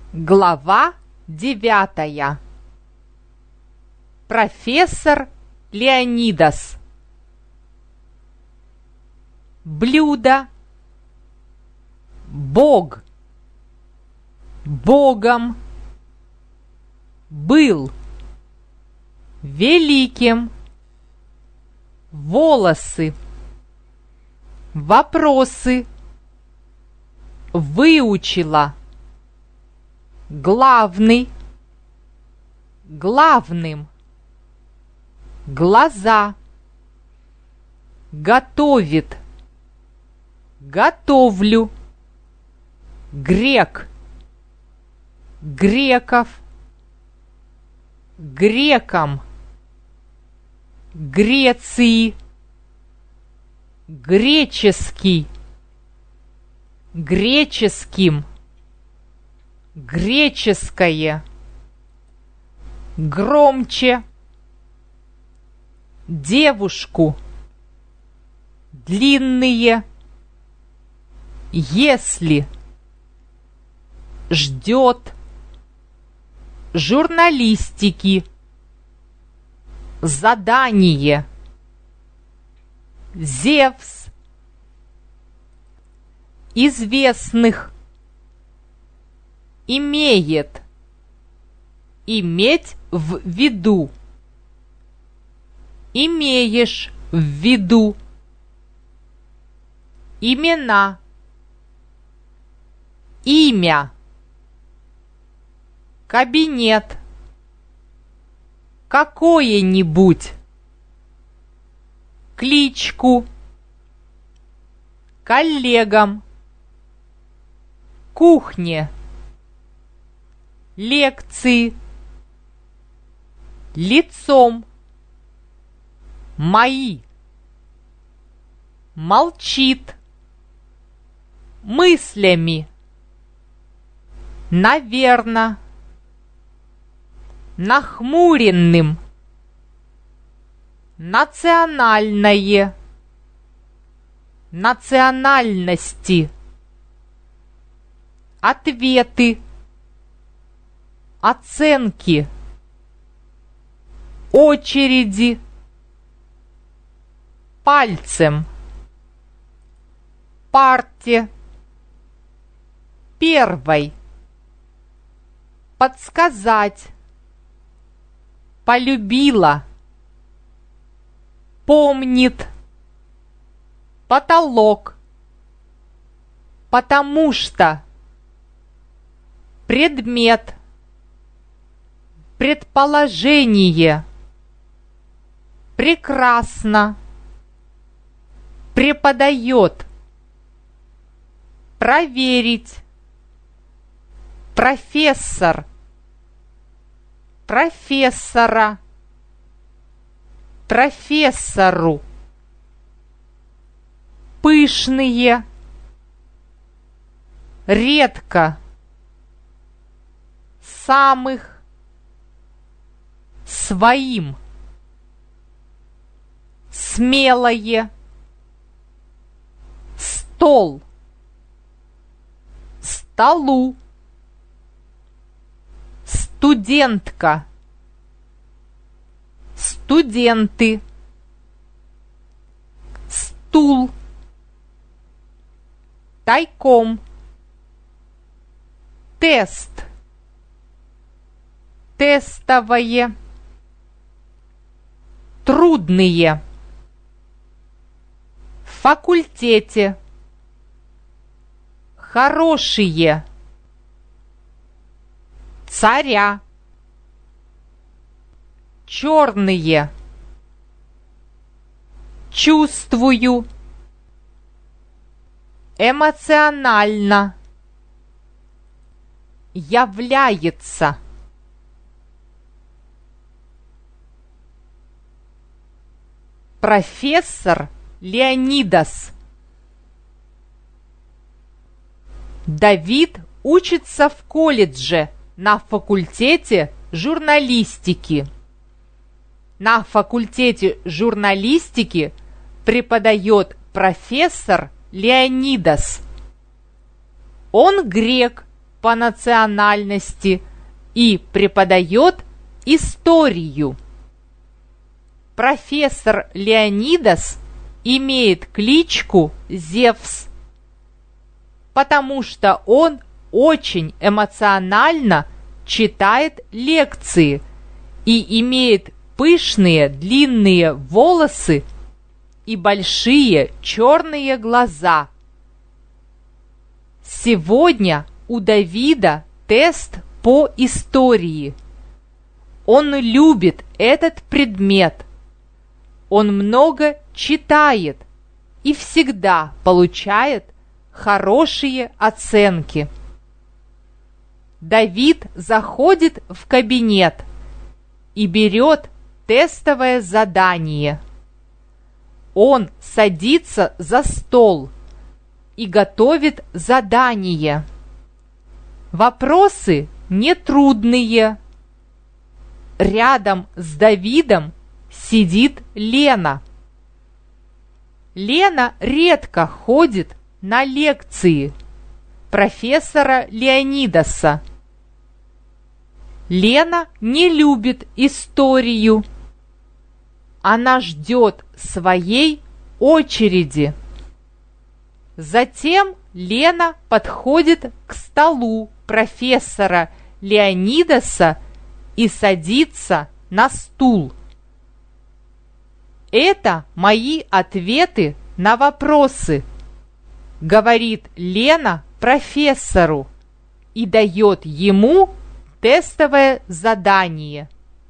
Глава 9. Профессор Леонидас. Блюдо. Бог. Богом. Был. Великим. Волосы. Вопросы. Выучила. Главный. Главным. Глаза. Готовит. Готовлю. Грек. Греков. Грекам. Греции. Греческий. Греческим. Греческое. Громче. Девушку. Длинные. Если. Ждет. Журналистики. Задание. Зевс. Известных. Имеет. Иметь в виду. Имеешь в виду. Имена. Имя. Кабинет. Какое-нибудь. Кличку. Коллегам. Кухне. Лекции. Лицом. Мои. Молчит. Мыслями. Наверно. Нахмуренным. Национальное. Национальности. Ответы. Оценки. Очереди. Пальцем. Парте. Первой. Подсказать. Полюбила. Помнит. Потолок. Потому что. Предмет. Предположение. Прекрасно. Преподает. Проверить. Профессор. Профессора. Профессору. Пышные. Редко. Самых. Своим. Смелое. Стол. Столу. Студентка. Студенты. Стул. Тайком. Тест. Тестовое. Трудные. В факультете. Хорошие. Царя. Черные. Чувствую. Эмоционально. Является. Профессор Леонидас. Давид учится в колледже на факультете журналистики. На факультете журналистики преподает профессор Леонидас. Он грек по национальности и преподает историю. Профессор Леонидас имеет кличку Зевс, потому что он очень эмоционально читает лекции и имеет пышные длинные волосы и большие черные глаза. Сегодня у Давида тест по истории. Он любит этот предмет. Он много читает и всегда получает хорошие оценки. Давид заходит в кабинет и берет тестовое задание. Он садится за стол и готовит задание. Вопросы нетрудные. Рядом с Давидом сидит Лена. Лена редко ходит на лекции профессора Леонидаса. Лена не любит историю. Она ждет своей очереди. Затем Лена подходит к столу профессора Леонидаса и садится на стул. «Это мои ответы на вопросы», — говорит Лена профессору и дает ему тестовое задание.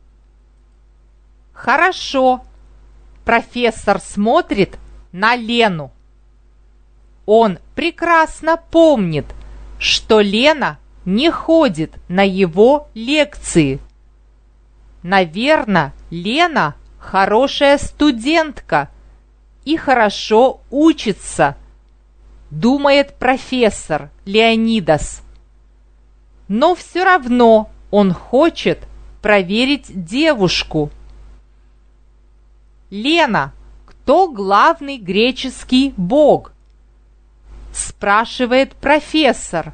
«Хорошо», — профессор смотрит на Лену. Он прекрасно помнит, что Лена не ходит на его лекции. Наверное, Лена хорошая студентка и хорошо учится, думает профессор Леонидас. Но все равно он хочет проверить девушку. «Лена, кто главный греческий бог?» – спрашивает профессор.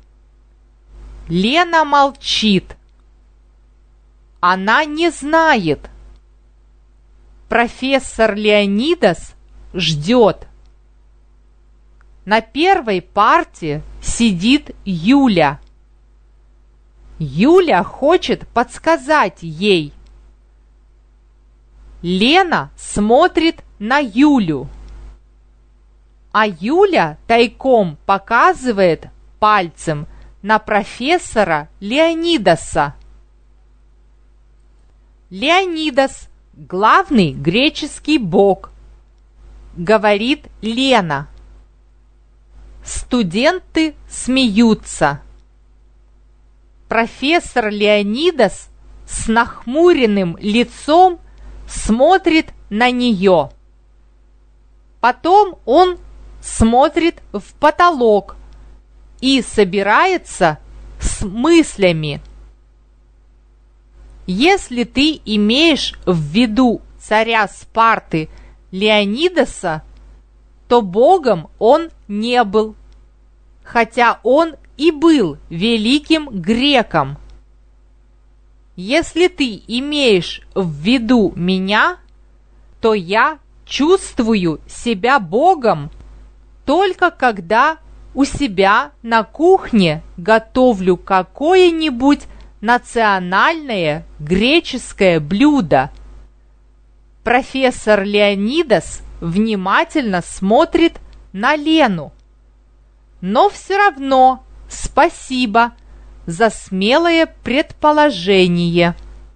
Лена молчит. Она не знает. Профессор Леонидас ждет. На первой парте сидит Юля. Юля хочет подсказать ей. Лена смотрит на Юлю. А Юля тайком показывает пальцем на профессора Леонидаса. Леонидас – главный греческий бог, говорит Лена. Студенты смеются. Профессор Леонидас с нахмуренным лицом смотрит на нее. Потом он смотрит в потолок и собирается с мыслями. Если ты имеешь в виду царя Спарты Леонидаса, то богом он не был, хотя он и был великим греком. Если ты имеешь в виду меня, то я чувствую себя богом только когда у себя на кухне готовлю какое-нибудь национальное греческое блюдо. Профессор Леонидас внимательно смотрит на Лену. Но все равно спасибо за смелое предположение.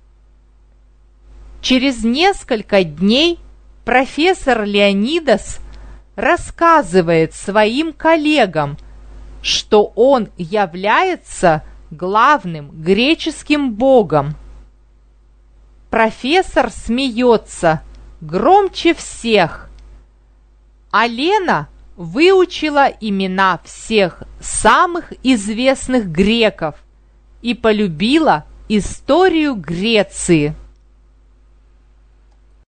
Через несколько дней профессор Леонидас рассказывает своим коллегам, что он является главным греческим богом. Профессор смеется громче всех, а Лена выучила имена всех самых известных греков и полюбила историю Греции.